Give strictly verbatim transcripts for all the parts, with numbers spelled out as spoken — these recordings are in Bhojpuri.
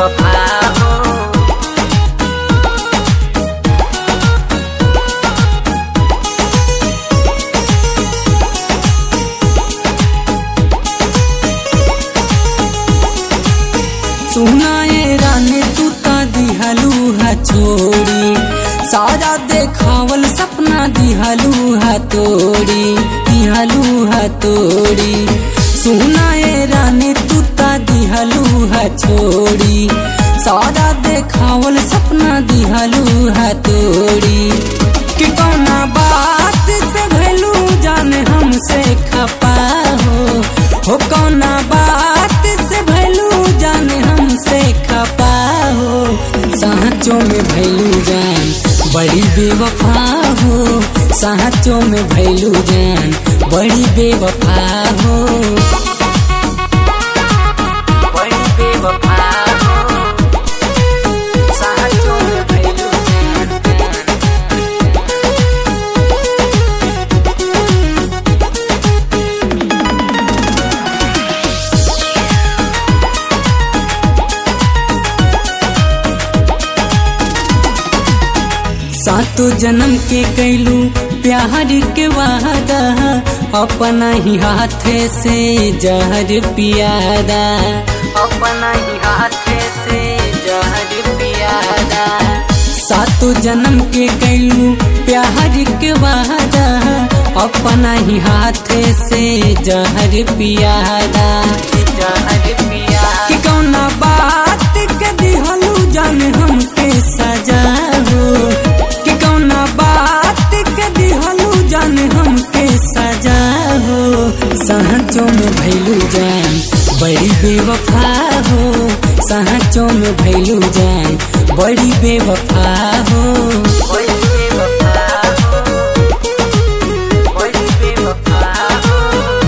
बेवफा हो। सुनाए रानी तू ता दिहलू है छोड़ी, सारा देखावल सपना दिहलू है तोड़ी, दिहलू है तोड़ी। सुनाए रानी तू ता दिहलू है छोड़ी, सारा देखावल सपना दिहलू है तोड़ी। कि कौना बात से भैलू जाने हमसे खपा हो, हो कौना बात से भैलू जाने हमसे खपा हो। सांचों में भैलू जान बड़ी बेवफा हो, सांचों में भैलू जान बड़ी बेवफा हो, बड़ी बेवफा हो। सांचों में भैलू जान। सातों जन्म के कैलू प्यार के वादा, अपना ही हाथ से जहर पियादा, अपना ही हाथ से जहर पियादा। सातों जन्म के कैलू प्यार के वादा, अपना ही हाथ से जहर पियादा, जहर पियादा। कि कौना बात के दिहलू जान हमके सजा हो, कि कौना बात के दिहलू जान हमके सजा हो। सांचों में भैलू जान बड़ी बेवफा हो, सांचों में भैलू जान बड़ी बेवफा हो, बड़ी बेवफा हो, बड़ी बेवफा हो।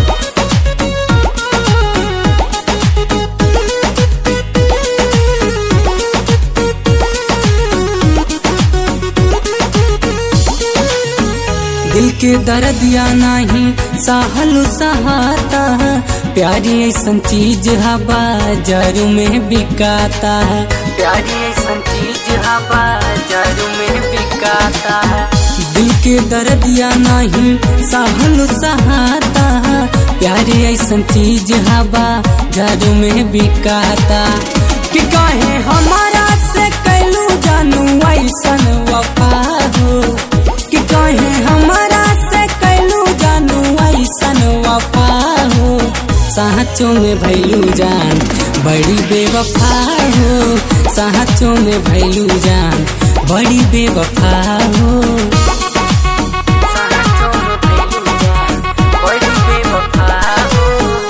दिल के दर्द या नहीं सहल सहाता, प्यारी ऐसन चीज है बाजार में बिकाता है, प्यारी ऐसन चीज है बाजार में बिकाता है। दिल के दर्द या नहीं सहल सहाता, प्यारी ऐसन चीज है बाजार में बिकाता। कि काहे हमारा से कैलू जानू ऐसन वफा हो, कि काहे हमारा से कैलू जानू ऐसन वफा हो। सांचों में भैलू जान बड़ी बेवफा हो, सांचों में भैलू जान बड़ी बेवफा हो, सांचों में भैलू जान बड़ी बेवफा हो।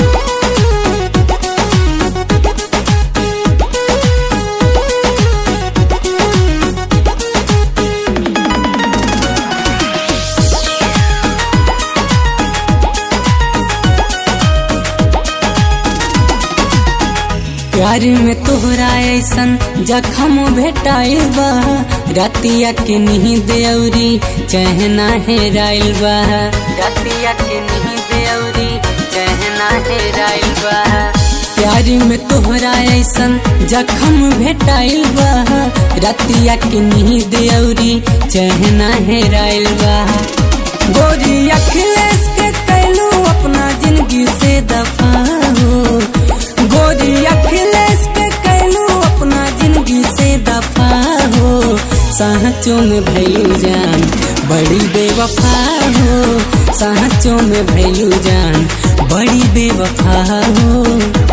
प्यार में तोहरा ऐसन जखम भेटाइल बा, रातिया के नींद औरी चहना हेराइल बा, रातिया के नींद औरी चहना हेराइल बा। प्यार में तोहरा ऐसन जखम भेटाइल बा, रातिया के नींद औरी चहना हेराइल बा। गोरी अखिलेश के कैलू अपना जिंदगी से दफा हो, गोरी अखिलेश के कैलू अपना जिंदगी से दफा हो। सांचों में भैलू जान बड़ी बेवफा हो, सांचों में भैलू जान बड़ी बेवफा हो।